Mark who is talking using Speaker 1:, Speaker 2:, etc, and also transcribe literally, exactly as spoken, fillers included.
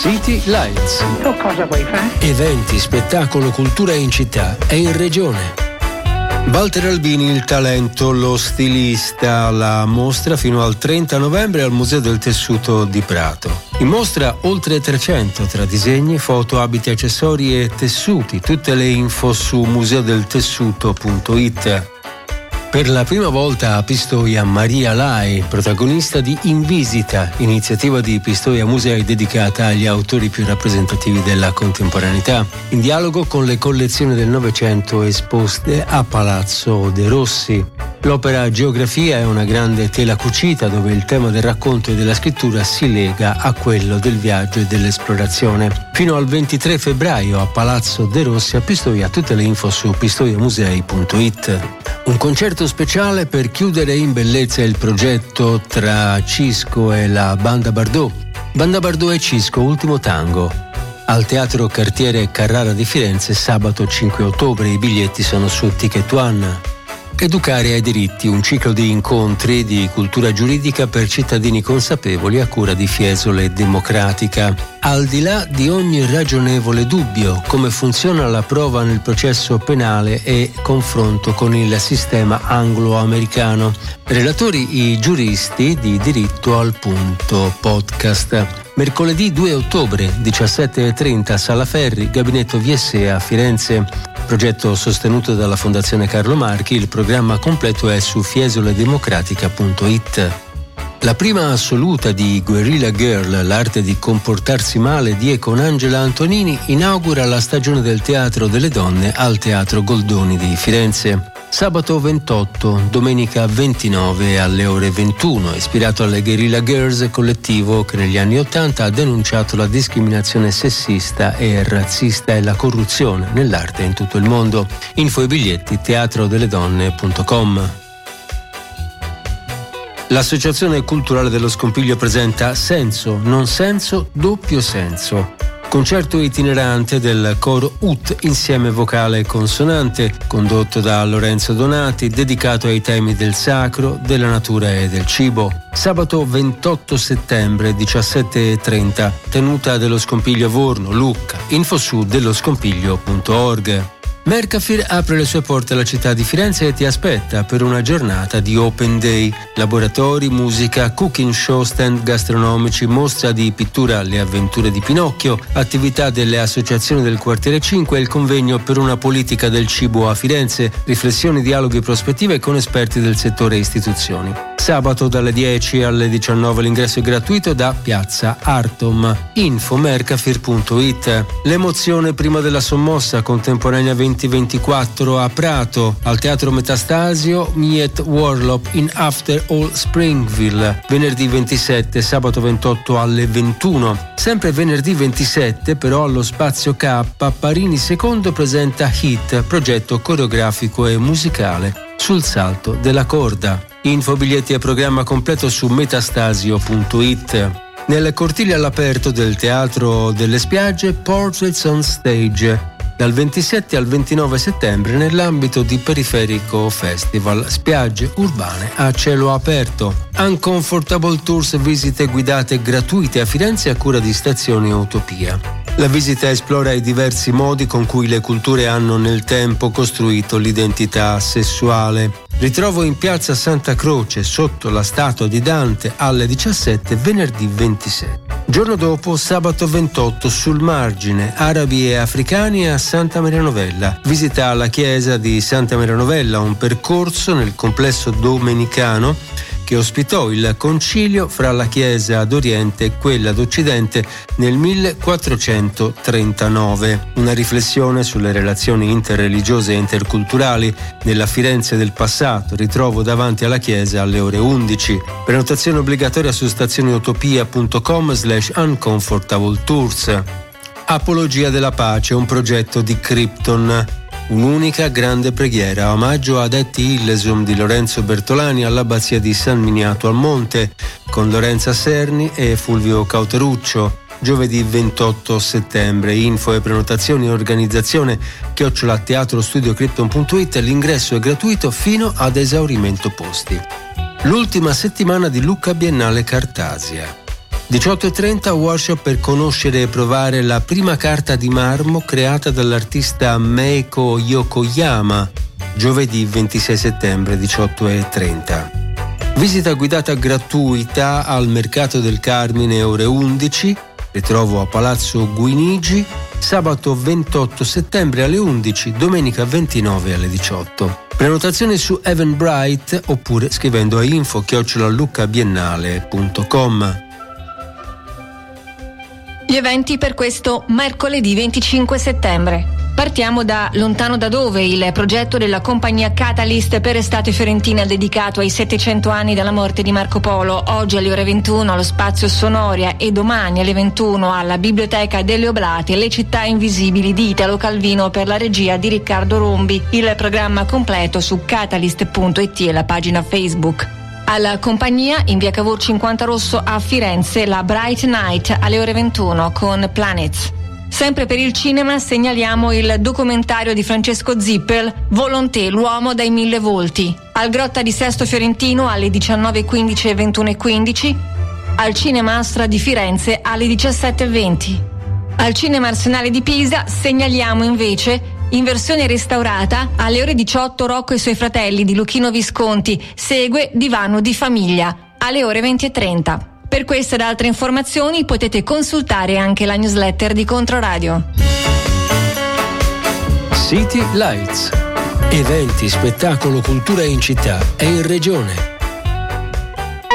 Speaker 1: City Lights.
Speaker 2: Tu cosa vuoi fare?
Speaker 1: Eventi, spettacolo, cultura in città e in regione. Walter Albini, il talento, lo stilista, la mostra fino al trenta novembre al Museo del Tessuto di Prato. In mostra oltre trecento tra disegni, foto, abiti, accessori e tessuti. Tutte le info su museo del tessuto punto it. Per la prima volta a Pistoia Maria Lai, protagonista di In Visita, iniziativa di Pistoia Musei dedicata agli autori più rappresentativi della contemporaneità, in dialogo con le collezioni del Novecento esposte a Palazzo De Rossi. L'opera Geografia è una grande tela cucita dove il tema del racconto e della scrittura si lega a quello del viaggio e dell'esplorazione. Fino al ventitré febbraio a Palazzo De Rossi a Pistoia, tutte le info su pistoia musei punto it. Un concerto speciale per chiudere in bellezza il progetto tra Cisco e la Banda Bardot. Banda Bardot e Cisco, ultimo tango. Al Teatro Cartiere Carrara di Firenze sabato cinque ottobre. I biglietti sono su Ticket One. Educare ai diritti, un ciclo di incontri di cultura giuridica per cittadini consapevoli a cura di Fiesole Democratica. Al di là di ogni ragionevole dubbio, come funziona la prova nel processo penale e confronto con il sistema anglo-americano. Relatori i giuristi di Diritto al Punto podcast. Mercoledì due ottobre, diciassette e trenta, Sala Ferri, Gabinetto V S E a Firenze. Progetto sostenuto dalla Fondazione Carlo Marchi, il programma completo è su fiesole democratica punto it. La prima assoluta di Guerrilla Girl, l'arte di comportarsi male di e con Angela Antonini, inaugura la stagione del teatro delle donne al Teatro Goldoni di Firenze. Sabato ventotto, domenica ventinove alle ore ventuno, ispirato alle Guerrilla Girls, collettivo che negli anni ottanta ha denunciato la discriminazione sessista e razzista e la corruzione nell'arte in tutto il mondo. Info e biglietti teatro delle donne punto com. L'Associazione Culturale dello Scompiglio presenta Senso, non senso, doppio senso. Concerto itinerante del coro U T insieme vocale e consonante, condotto da Lorenzo Donati, dedicato ai temi del sacro, della natura e del cibo. Sabato ventotto settembre, diciassette e trenta, tenuta dello Scompiglio Vorno, Lucca. Info su dello scompiglio punto org. Mercafir apre le sue porte alla città di Firenze e ti aspetta per una giornata di Open Day. Laboratori, musica, cooking show, stand gastronomici, mostra di pittura Le avventure di Pinocchio, attività delle associazioni del quartiere cinque e il convegno per una politica del cibo a Firenze, riflessioni, dialoghi e prospettive con esperti del settore e istituzioni. Sabato dalle dieci alle diciannove l'ingresso è gratuito da Piazza Artom. Info mercafir punto it. L'emozione prima della sommossa contemporanea duemilaventiquattro a Prato, al Teatro Metastasio, Miet Warlop in After All Springville, venerdì ventisette, sabato ventotto alle ventuno. Sempre venerdì ventisette, però allo Spazio K, Parini secondo presenta Hit, progetto coreografico e musicale sul salto della corda. Info, biglietti e programma completo su metastasio punto it. Nel cortile all'aperto del Teatro delle Spiagge, Portraits on Stage, dal ventisette al ventinove settembre nell'ambito di Periferico Festival, spiagge urbane a cielo aperto. Uncomfortable Tours, visite guidate gratuite a Firenze a cura di Stazione Utopia. La visita esplora i diversi modi con cui le culture hanno nel tempo costruito l'identità sessuale. Ritrovo in piazza Santa Croce, sotto la statua di Dante, alle diciassette, venerdì ventisette. Giorno dopo, sabato ventotto, sul margine, arabi e africani a Santa Maria Novella. Visita alla chiesa di Santa Maria Novella, un percorso nel complesso domenicano che ospitò il concilio fra la Chiesa d'Oriente e quella d'Occidente nel millequattrocentotrentanove. Una riflessione sulle relazioni interreligiose e interculturali nella Firenze del passato. Ritrovo davanti alla Chiesa alle ore undici. Prenotazione obbligatoria su stazioneutopia punto com slash uncomfortable tours. Apologia della pace, un progetto di Krypton. Un'unica grande preghiera, omaggio ad Etti Illesum di Lorenzo Bertolani all'abbazia di San Miniato al Monte, con Lorenza Serni e Fulvio Cauteruccio, giovedì ventotto settembre. Info e prenotazioni e organizzazione chiocciola teatrostudio krypton punto it. L'ingresso è gratuito fino ad esaurimento posti. L'ultima settimana di Lucca Biennale Cartasia. diciotto e trenta workshop per conoscere e provare la prima carta di marmo creata dall'artista Meiko Yokoyama, giovedì ventisei settembre diciotto e trenta. Visita guidata gratuita al Mercato del Carmine ore undici, ritrovo a Palazzo Guinigi, sabato ventotto settembre alle undici, domenica ventinove alle diciotto. Prenotazione su Eventbrite oppure scrivendo a info chiocciola luccabiennale punto com.
Speaker 2: Gli eventi per questo mercoledì venticinque settembre. Partiamo da Lontano da dove, il progetto della compagnia Catalyst per Estate Fiorentina dedicato ai settecento anni dalla morte di Marco Polo. Oggi alle ore ventuno allo Spazio Sonoria e domani alle ventuno alla Biblioteca delle Oblate, Le città invisibili di Italo Calvino per la regia di Riccardo Rombi. Il programma completo su catalyst punto it e la pagina Facebook. Alla compagnia in via Cavour cinquanta Rosso a Firenze la Bright Night alle ore ventuno con Planets. Sempre per il cinema segnaliamo il documentario di Francesco Zippel, Volonté, l'uomo dai mille volti, al Grotta di Sesto Fiorentino alle diciannove e quindici e ventuno e quindici, al Cinema Astra di Firenze alle diciassette e venti. Al Cinema Arsenale di Pisa segnaliamo invece in versione restaurata alle ore diciotto Rocco e i suoi fratelli di Luchino Visconti, segue Divano di famiglia alle ore venti e trenta. Per queste ed altre informazioni potete consultare anche la newsletter di Controradio.
Speaker 1: City Lights. Eventi, spettacolo, cultura in città e in regione.